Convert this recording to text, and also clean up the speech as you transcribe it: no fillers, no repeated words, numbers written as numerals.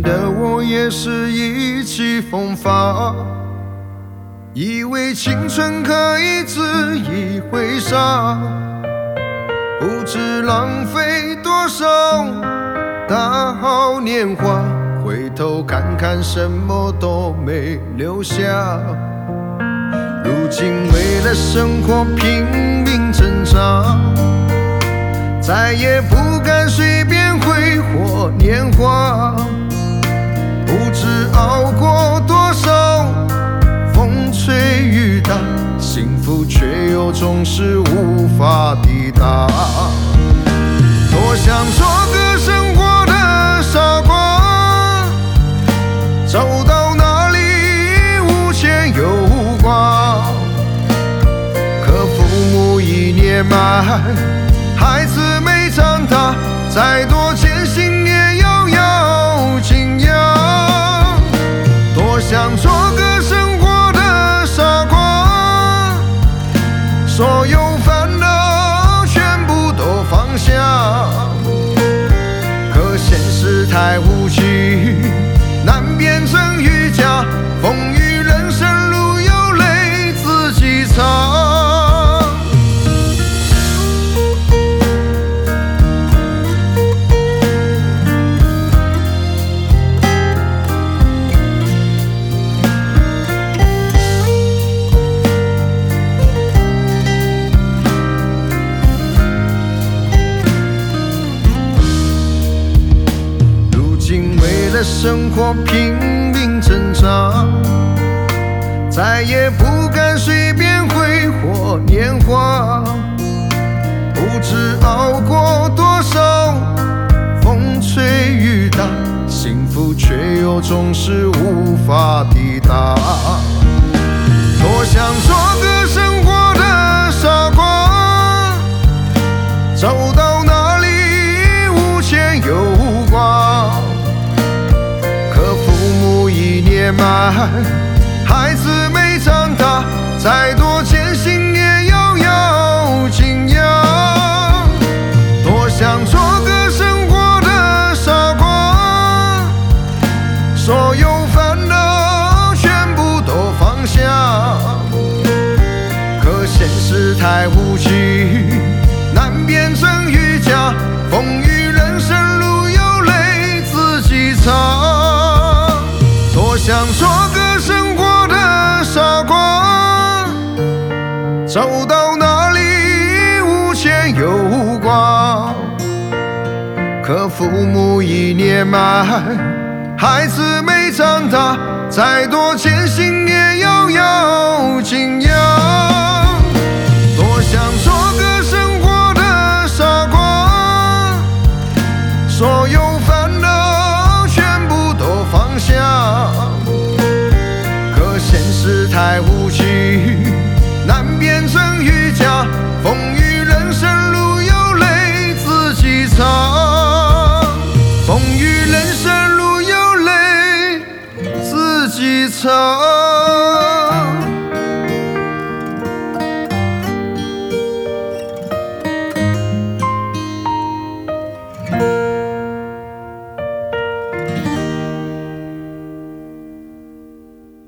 前的我也是意气风发，以为青春可以恣意挥洒，不知浪费多少大好年华，回头看看什么都没留下。如今为了生活拼命挣扎，再也不敢随便挥霍年华，不知熬过多少风吹雨打，幸福却又总是无法抵达。多想做个生活的傻瓜，走到哪里无牵有无挂，可父母已年迈，孩子没长大，再多艰辛也要咬紧牙。多想做个生活的傻瓜，所有烦恼全部都放下，可现实太无情，难辨真与假，风雨人生路有泪自己擦。生活拼命挣扎，再也不敢随便挥霍年华，不知熬过多少风吹雨打，幸福却又总是无法抵达。多想做个生活的傻瓜，走到哪里无牵有无挂，年迈，孩子没长大，再多艰辛也要咬紧牙。多想做个生活的傻瓜，所有烦恼全部都放下，可现实太无情，难辨真与假，风雨人生路有泪自己擦。多想做个生活的傻瓜，走到哪里无牵有无挂，可父母已年迈，孩子没长大，再多艰辛也要咬紧牙。多想做个生活的傻瓜，所有烦恼全部都放下，可现实太无情，难辨真与假，风